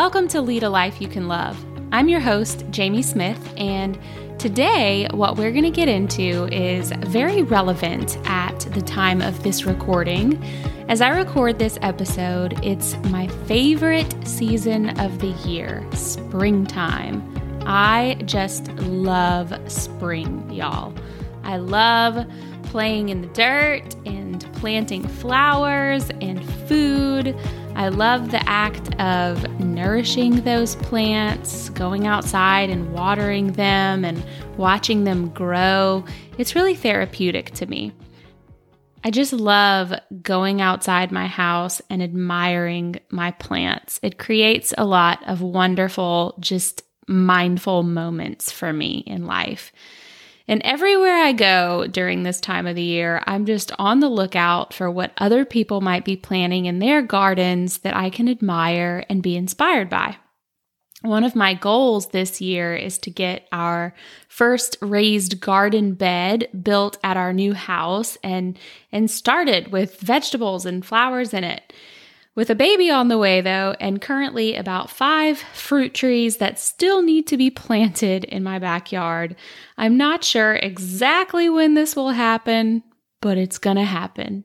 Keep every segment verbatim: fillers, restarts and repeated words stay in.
Welcome to Lead a Life You Can Love. I'm your host, Jamie Smith, and today what we're going to get into is very relevant at the time of this recording. As I record this episode, it's my favorite season of the year, springtime. I just love spring, y'all. I love playing in the dirt and planting flowers and food. I love the act of nourishing those plants, going outside and watering them and watching them grow. It's really therapeutic to me. I just love going outside my house and admiring my plants. It creates a lot of wonderful, just mindful moments for me in life. And everywhere I go during this time of the year, I'm just on the lookout for what other people might be planting in their gardens that I can admire and be inspired by. One of my goals this year is to get our first raised garden bed built at our new house and, and started with vegetables and flowers in it. With a baby on the way, though, and currently about five fruit trees that still need to be planted in my backyard, I'm not sure exactly when this will happen, but it's gonna happen.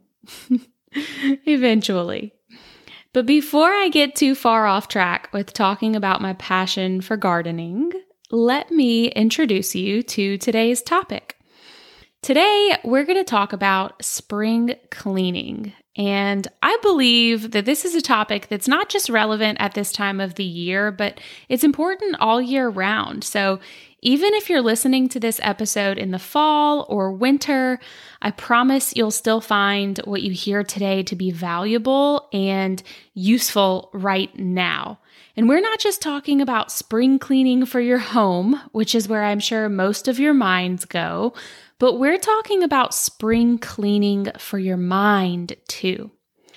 Eventually. But before I get too far off track with talking about my passion for gardening, let me introduce you to today's topic. Today, we're going to talk about spring cleaning. And I believe that this is a topic that's not just relevant at this time of the year, but it's important all year round. So even if you're listening to this episode in the fall or winter, I promise you'll still find what you hear today to be valuable and useful right now. And we're not just talking about spring cleaning for your home, which is where I'm sure most of your minds go, but we're talking about spring cleaning for your mind too.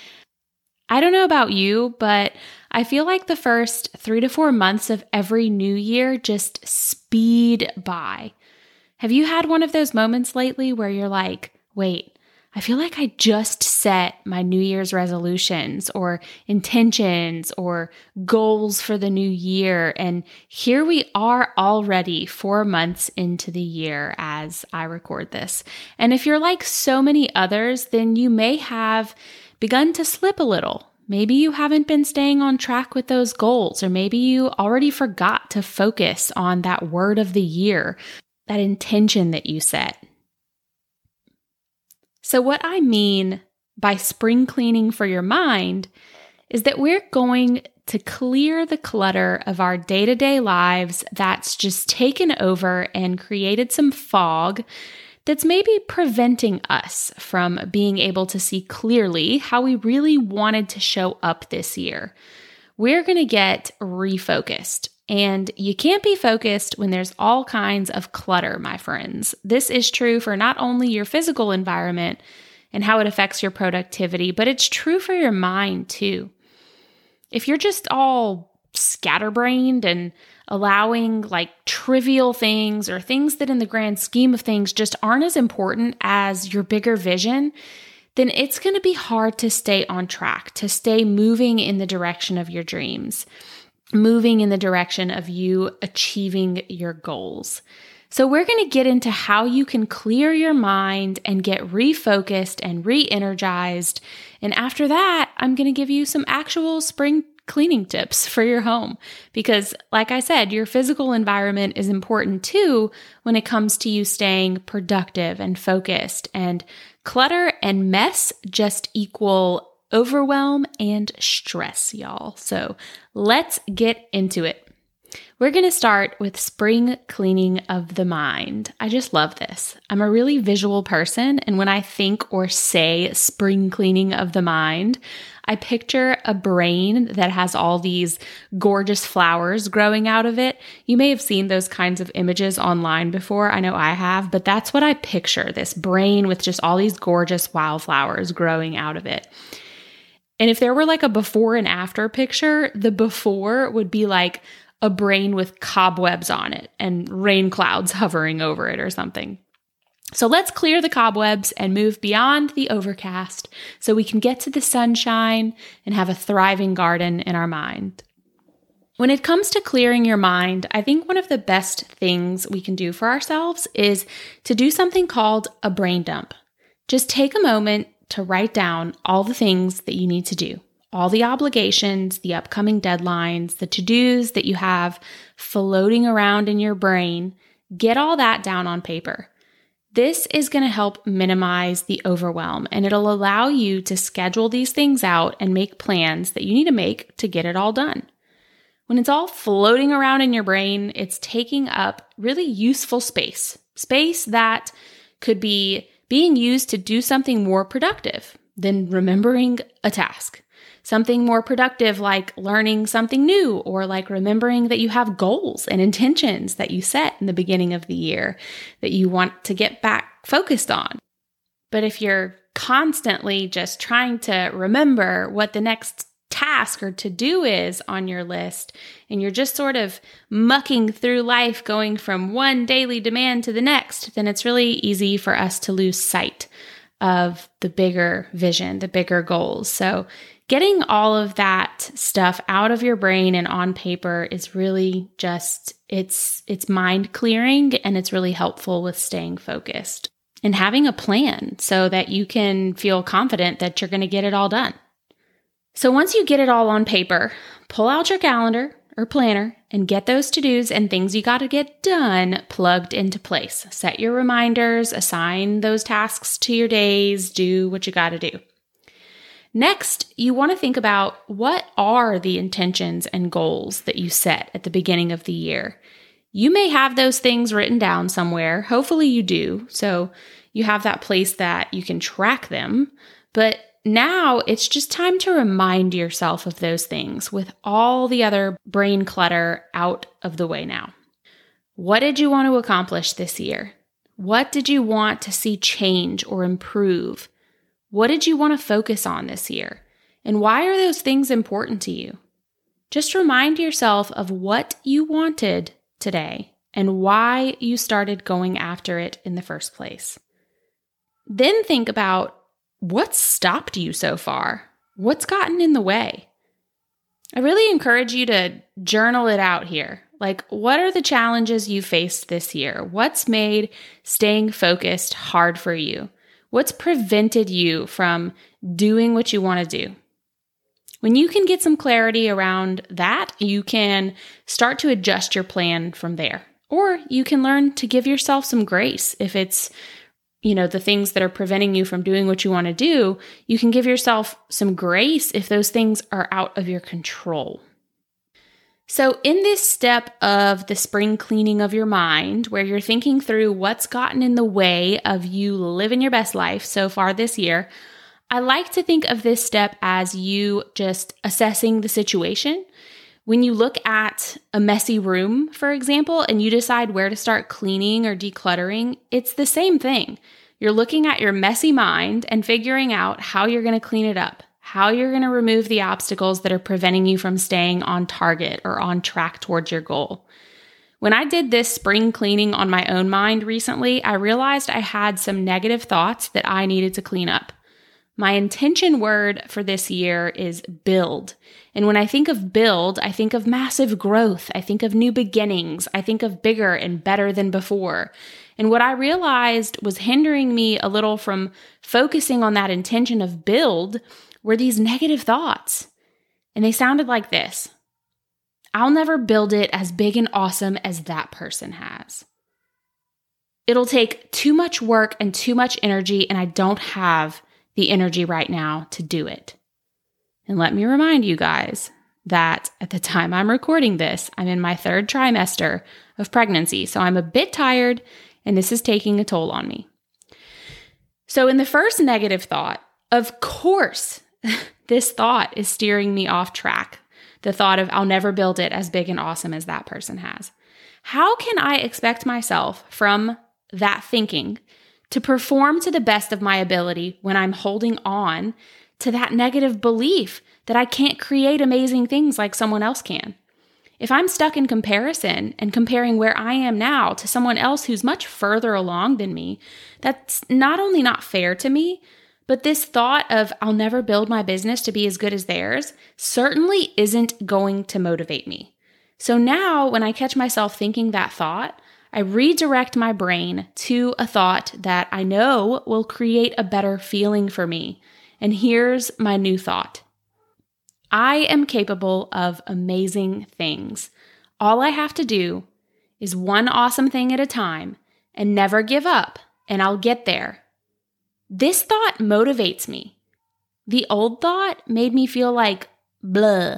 I don't know about you, but I feel like the first three to four months of every new year just speed by. Have you had one of those moments lately where you're like, wait, I feel like I just set my New Year's resolutions or intentions or goals for the new year, and here we are already four months into the year as I record this. And if you're like so many others, then you may have begun to slip a little. Maybe you haven't been staying on track with those goals, or maybe you already forgot to focus on that word of the year, that intention that you set. So what I mean by spring cleaning for your mind is that we're going to clear the clutter of our day-to-day lives that's just taken over and created some fog that's maybe preventing us from being able to see clearly how we really wanted to show up this year. We're going to get refocused. And you can't be focused when there's all kinds of clutter, my friends. This is true for not only your physical environment and how it affects your productivity, but it's true for your mind too. If you're just all scatterbrained and allowing like trivial things or things that in the grand scheme of things just aren't as important as your bigger vision, then it's going to be hard to stay on track, to stay moving in the direction of your dreams, moving in the direction of you achieving your goals. So we're going to get into how you can clear your mind and get refocused and re-energized. And after that, I'm going to give you some actual spring cleaning tips for your home. Because like I said, your physical environment is important too when it comes to you staying productive and focused. And clutter and mess just equal overwhelm and stress, y'all. So let's get into it. We're going to start with spring cleaning of the mind. I just love this. I'm a really visual person, and when I think or say spring cleaning of the mind, I picture a brain that has all these gorgeous flowers growing out of it. You may have seen those kinds of images online before. I know I have, but that's what I picture, this brain with just all these gorgeous wildflowers growing out of it. And if there were like a before and after picture, the before would be like a brain with cobwebs on it and rain clouds hovering over it or something. So let's clear the cobwebs and move beyond the overcast so we can get to the sunshine and have a thriving garden in our mind. When it comes to clearing your mind, I think one of the best things we can do for ourselves is to do something called a brain dump. Just take a moment to write down all the things that you need to do, all the obligations, the upcoming deadlines, the to-dos that you have floating around in your brain. Get all that down on paper. This is going to help minimize the overwhelm, and it'll allow you to schedule these things out and make plans that you need to make to get it all done. When it's all floating around in your brain, it's taking up really useful space, space that could be being used to do something more productive than remembering a task. Something more productive like learning something new, or like remembering that you have goals and intentions that you set in the beginning of the year that you want to get back focused on. But if you're constantly just trying to remember what the next task or to-do is on your list, and you're just sort of mucking through life going from one daily demand to the next, then it's really easy for us to lose sight of the bigger vision, the bigger goals. So getting all of that stuff out of your brain and on paper is really just, it's it's mind clearing, and it's really helpful with staying focused and having a plan so that you can feel confident that you're going to get it all done. So once you get it all on paper, pull out your calendar or planner and get those to-dos and things you got to get done plugged into place. Set your reminders, assign those tasks to your days, do what you got to do. Next, you want to think about what are the intentions and goals that you set at the beginning of the year. You may have those things written down somewhere. Hopefully you do. So you have that place that you can track them. But now it's just time to remind yourself of those things with all the other brain clutter out of the way now. What did you want to accomplish this year? What did you want to see change or improve? What did you want to focus on this year? And why are those things important to you? Just remind yourself of what you wanted today and why you started going after it in the first place. Then think about what's stopped you so far? What's gotten in the way? I really encourage you to journal it out here. Like, what are the challenges you faced this year? What's made staying focused hard for you? What's prevented you from doing what you want to do? When you can get some clarity around that, you can start to adjust your plan from there. Or you can learn to give yourself some grace if it's you know, the things that are preventing you from doing what you want to do. You can give yourself some grace if those things are out of your control. So in this step of the spring cleaning of your mind, where you're thinking through what's gotten in the way of you living your best life so far this year, I like to think of this step as you just assessing the situation. When you look at a messy room, for example, and you decide where to start cleaning or decluttering, it's the same thing. You're looking at your messy mind and figuring out how you're going to clean it up, how you're going to remove the obstacles that are preventing you from staying on target or on track towards your goal. When I did this spring cleaning on my own mind recently, I realized I had some negative thoughts that I needed to clean up. My intention word for this year is build. And when I think of build, I think of massive growth. I think of new beginnings. I think of bigger and better than before. And what I realized was hindering me a little from focusing on that intention of build were these negative thoughts. And they sounded like this: I'll never build it as big and awesome as that person has. It'll take too much work and too much energy, and I don't have the energy right now to do it. And let me remind you guys that at the time I'm recording this, I'm in my third trimester of pregnancy. So I'm a bit tired, and this is taking a toll on me. So in the first negative thought, of course, this thought is steering me off track. The thought of I'll never build it as big and awesome as that person has. How can I expect myself from that thinking to perform to the best of my ability when I'm holding on to that negative belief that I can't create amazing things like someone else can? If I'm stuck in comparison and comparing where I am now to someone else who's much further along than me, that's not only not fair to me, but this thought of I'll never build my business to be as good as theirs certainly isn't going to motivate me. So now when I catch myself thinking that thought, I redirect my brain to a thought that I know will create a better feeling for me. And here's my new thought. I am capable of amazing things. All I have to do is one awesome thing at a time and never give up, and I'll get there. This thought motivates me. The old thought made me feel like blah.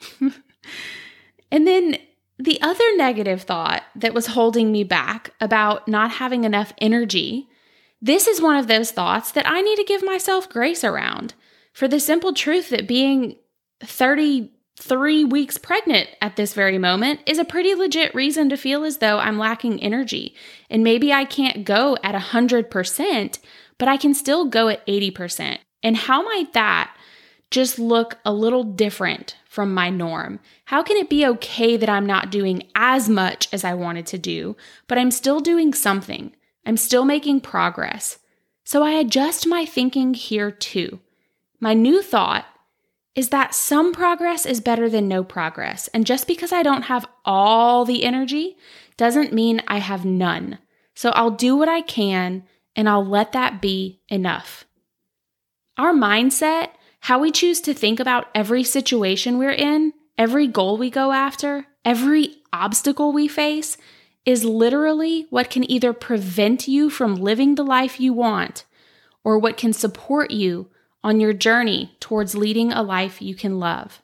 And then the other negative thought that was holding me back about not having enough energy, this is one of those thoughts that I need to give myself grace around, for the simple truth that being thirty-three weeks pregnant at this very moment is a pretty legit reason to feel as though I'm lacking energy. And maybe I can't go at one hundred percent, but I can still go at eighty percent. And how might that just look a little different from my norm? How can it be okay that I'm not doing as much as I wanted to do, but I'm still doing something? I'm still making progress. So I adjust my thinking here too. My new thought is that some progress is better than no progress. And just because I don't have all the energy doesn't mean I have none. So I'll do what I can and I'll let that be enough. Our mindset, how we choose to think about every situation we're in, every goal we go after, every obstacle we face, is literally what can either prevent you from living the life you want or what can support you on your journey towards leading a life you can love.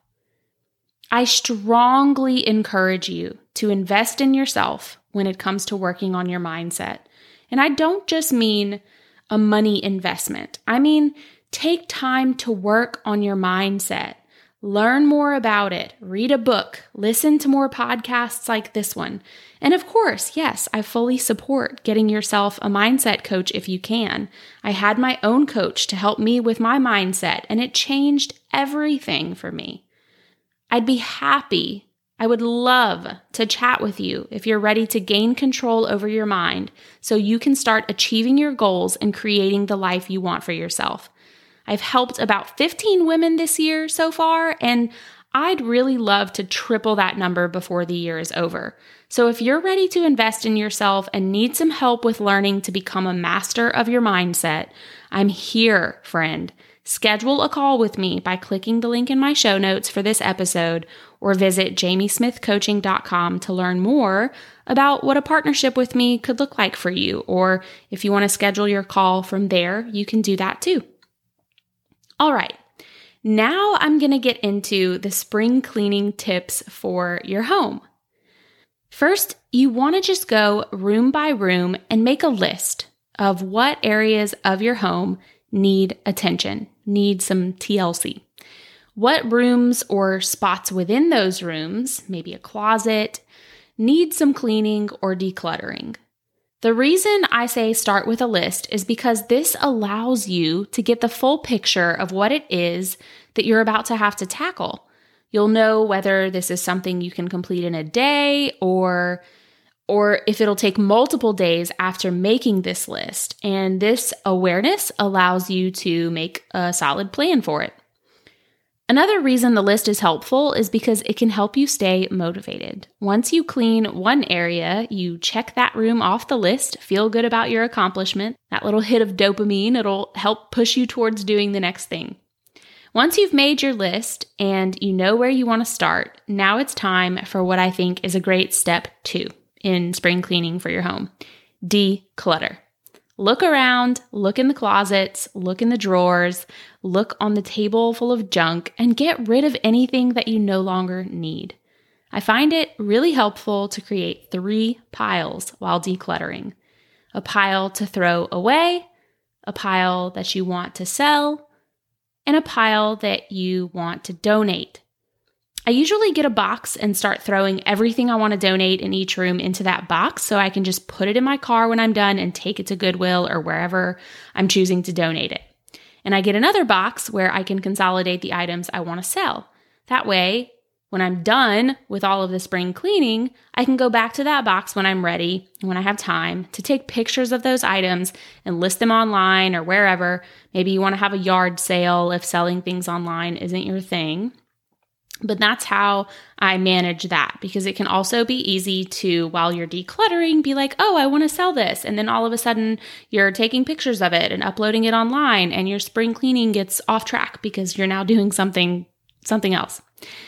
I strongly encourage you to invest in yourself when it comes to working on your mindset. And I don't just mean a money investment. I mean, take time to work on your mindset. Learn more about it. Read a book. Listen to more podcasts like this one. And of course, yes, I fully support getting yourself a mindset coach if you can. I had my own coach to help me with my mindset, and it changed everything for me. I'd be happy, I would love to chat with you if you're ready to gain control over your mind so you can start achieving your goals and creating the life you want for yourself. I've helped about fifteen women this year so far, and I'd really love to triple that number before the year is over. So if you're ready to invest in yourself and need some help with learning to become a master of your mindset, I'm here, friend. Schedule a call with me by clicking the link in my show notes for this episode or visit jamie smith coaching dot com to learn more about what a partnership with me could look like for you. Or if you want to schedule your call from there, you can do that too. All right, now I'm going to get into the spring cleaning tips for your home. First, you want to just go room by room and make a list of what areas of your home need attention, need some T L C. What rooms or spots within those rooms, maybe a closet, need some cleaning or decluttering. The reason I say start with a list is because this allows you to get the full picture of what it is that you're about to have to tackle. You'll know whether this is something you can complete in a day or, or if it'll take multiple days after making this list. And this awareness allows you to make a solid plan for it. Another reason the list is helpful is because it can help you stay motivated. Once you clean one area, you check that room off the list, feel good about your accomplishment. That little hit of dopamine, it'll help push you towards doing the next thing. Once you've made your list and you know where you want to start, now it's time for what I think is a great step two in spring cleaning for your home: declutter. Look around, look in the closets, look in the drawers, look on the table full of junk, and get rid of anything that you no longer need. I find it really helpful to create three piles while decluttering: a pile to throw away, a pile that you want to sell, and a pile that you want to donate. I usually get a box and start throwing everything I want to donate in each room into that box so I can just put it in my car when I'm done and take it to Goodwill or wherever I'm choosing to donate it. And I get another box where I can consolidate the items I want to sell. That way, when I'm done with all of the spring cleaning, I can go back to that box when I'm ready and when I have time to take pictures of those items and list them online or wherever. Maybe you want to have a yard sale if selling things online isn't your thing. But that's how I manage that, because it can also be easy to, while you're decluttering, be like, oh, I want to sell this. And then all of a sudden you're taking pictures of it and uploading it online, and your spring cleaning gets off track because you're now doing something, something else.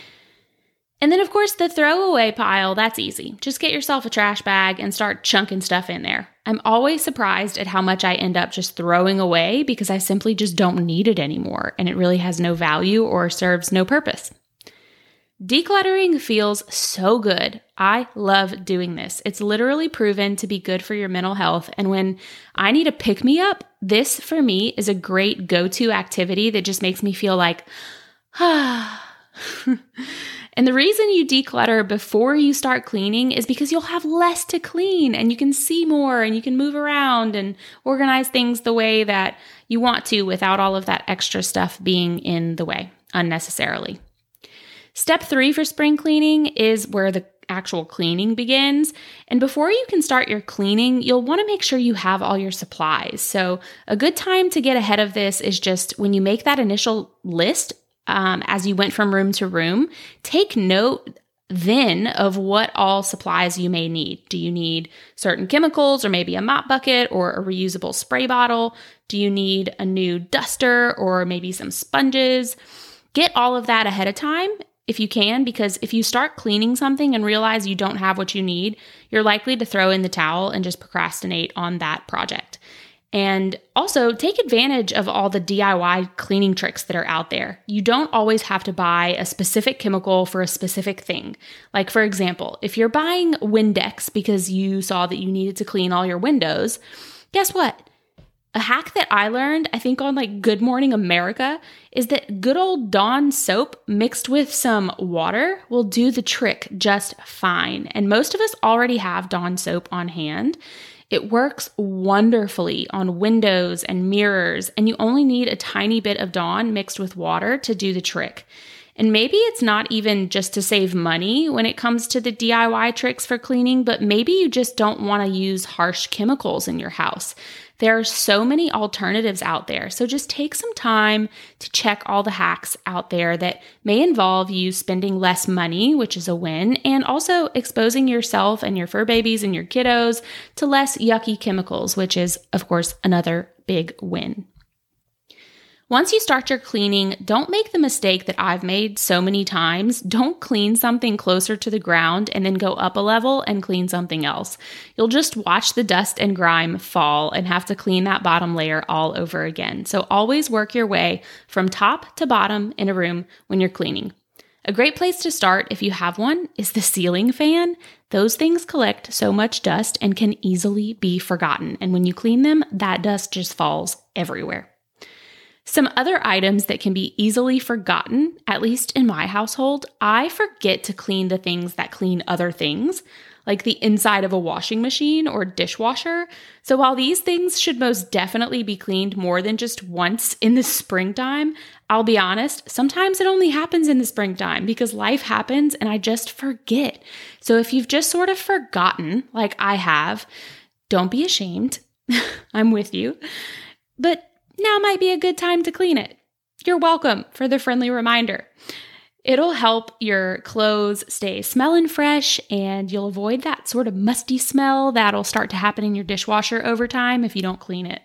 And then, of course, the throwaway pile, that's easy. Just get yourself a trash bag and start chunking stuff in there. I'm always surprised at how much I end up just throwing away because I simply just don't need it anymore, and it really has no value or serves no purpose. Decluttering feels so good. I love doing this. It's literally proven to be good for your mental health. And when I need a pick-me-up, this for me is a great go-to activity that just makes me feel like, ah. And the reason you declutter before you start cleaning is because you'll have less to clean, and you can see more, and you can move around and organize things the way that you want to without all of that extra stuff being in the way unnecessarily. Step three for spring cleaning is where the actual cleaning begins. And before you can start your cleaning, you'll want to make sure you have all your supplies. So a good time to get ahead of this is just when you make that initial list, um, as you went from room to room, take note then of what all supplies you may need. Do you need certain chemicals, or maybe a mop bucket or a reusable spray bottle? Do you need a new duster or maybe some sponges? Get all of that ahead of time if you can, because if you start cleaning something and realize you don't have what you need, you're likely to throw in the towel and just procrastinate on that project. And also take advantage of all the D I Y cleaning tricks that are out there. You don't always have to buy a specific chemical for a specific thing. Like, for example, if you're buying Windex because you saw that you needed to clean all your windows, guess what? A hack that I learned, I think on like Good Morning America, is that good old Dawn soap mixed with some water will do the trick just fine. And most of us already have Dawn soap on hand. It works wonderfully on windows and mirrors, and you only need a tiny bit of Dawn mixed with water to do the trick. And maybe it's not even just to save money when it comes to the D I Y tricks for cleaning, but maybe you just don't want to use harsh chemicals in your house. There are so many alternatives out there, so just take some time to check all the hacks out there that may involve you spending less money, which is a win, and also exposing yourself and your fur babies and your kiddos to less yucky chemicals, which is, of course, another big win. Once you start your cleaning, don't make the mistake that I've made so many times. Don't clean something closer to the ground and then go up a level and clean something else. You'll just watch the dust and grime fall and have to clean that bottom layer all over again. So always work your way from top to bottom in a room when you're cleaning. A great place to start, if you have one, is the ceiling fan. Those things collect so much dust and can easily be forgotten. And when you clean them, that dust just falls everywhere. Some other items that can be easily forgotten, at least in my household, I forget to clean the things that clean other things, like the inside of a washing machine or dishwasher. So while these things should most definitely be cleaned more than just once in the springtime, I'll be honest, sometimes it only happens in the springtime because life happens and I just forget. So if you've just sort of forgotten, like I have, don't be ashamed. I'm with you. But now might be a good time to clean it. You're welcome for the friendly reminder. It'll help your clothes stay smelling fresh, and you'll avoid that sort of musty smell that'll start to happen in your dishwasher over time if you don't clean it.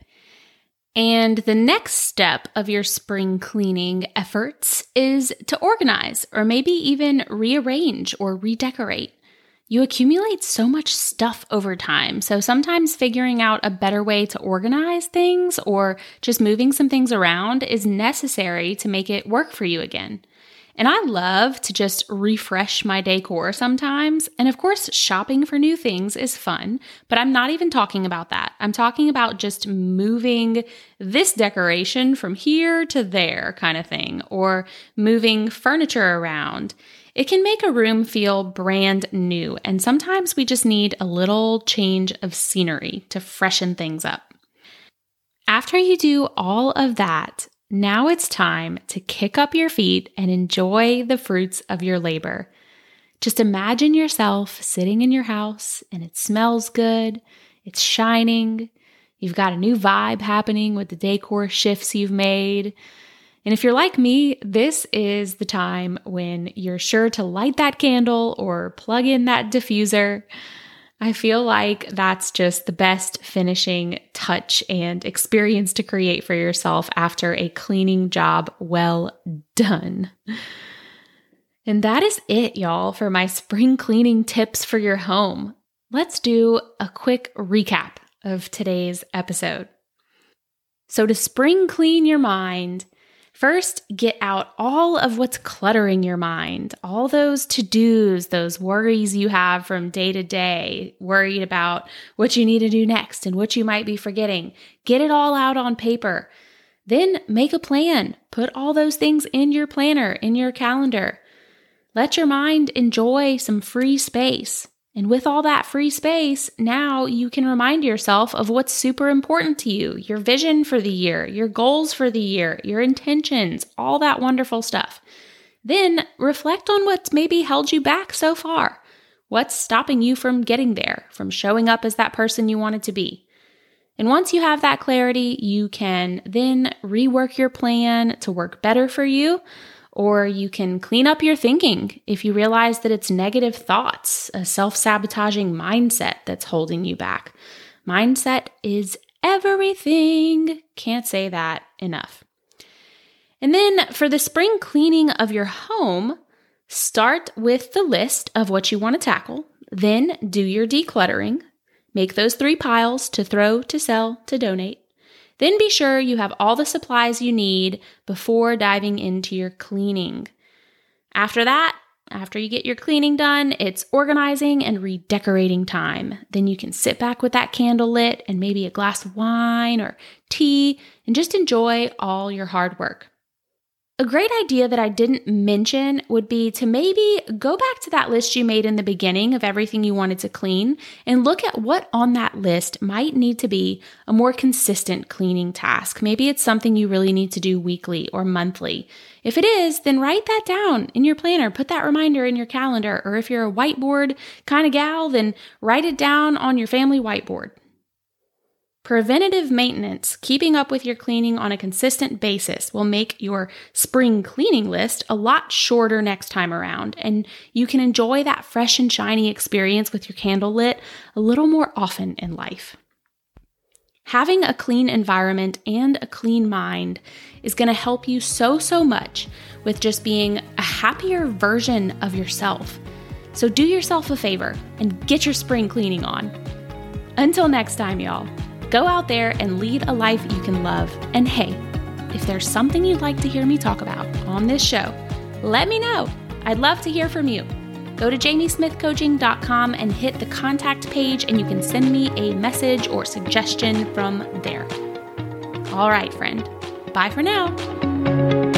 And the next step of your spring cleaning efforts is to organize, or maybe even rearrange or redecorate. You accumulate so much stuff over time, so sometimes figuring out a better way to organize things or just moving some things around is necessary to make it work for you again. And I love to just refresh my decor sometimes, and of course, shopping for new things is fun, but I'm not even talking about that. I'm talking about just moving this decoration from here to there kind of thing, or moving furniture around. It can make a room feel brand new, and sometimes we just need a little change of scenery to freshen things up. After you do all of that, now it's time to kick up your feet and enjoy the fruits of your labor. Just imagine yourself sitting in your house and it smells good, it's shining, you've got a new vibe happening with the decor shifts you've made. And if you're like me, this is the time when you're sure to light that candle or plug in that diffuser. I feel like that's just the best finishing touch and experience to create for yourself after a cleaning job well done. And that is it, y'all, for my spring cleaning tips for your home. Let's do a quick recap of today's episode. So to spring clean your mind, first, get out all of what's cluttering your mind, all those to-dos, those worries you have from day to day, worried about what you need to do next and what you might be forgetting. Get it all out on paper. Then make a plan. Put all those things in your planner, in your calendar. Let your mind enjoy some free space. And with all that free space, now you can remind yourself of what's super important to you, your vision for the year, your goals for the year, your intentions, all that wonderful stuff. Then reflect on what's maybe held you back so far. What's stopping you from getting there, from showing up as that person you wanted to be? And once you have that clarity, you can then rework your plan to work better for you. Or you can clean up your thinking if you realize that it's negative thoughts, a self-sabotaging mindset that's holding you back. Mindset is everything. Can't say that enough. And then for the spring cleaning of your home, start with the list of what you want to tackle. Then do your decluttering. Make those three piles to throw, to sell, to donate. Then be sure you have all the supplies you need before diving into your cleaning. After that, after you get your cleaning done, it's organizing and redecorating time. Then you can sit back with that candle lit and maybe a glass of wine or tea and just enjoy all your hard work. A great idea that I didn't mention would be to maybe go back to that list you made in the beginning of everything you wanted to clean and look at what on that list might need to be a more consistent cleaning task. Maybe it's something you really need to do weekly or monthly. If it is, then write that down in your planner. Put that reminder in your calendar. Or if you're a whiteboard kind of gal, then write it down on your family whiteboard. Preventative maintenance, keeping up with your cleaning on a consistent basis, will make your spring cleaning list a lot shorter next time around, and you can enjoy that fresh and shiny experience with your candle lit a little more often in life. Having a clean environment and a clean mind is going to help you so, so much with just being a happier version of yourself. So do yourself a favor and get your spring cleaning on. Until next time, y'all. Go out there and lead a life you can love. And hey, if there's something you'd like to hear me talk about on this show, let me know. I'd love to hear from you. Go to jamie smith coaching dot com and hit the contact page, and you can send me a message or suggestion from there. All right, friend. Bye for now.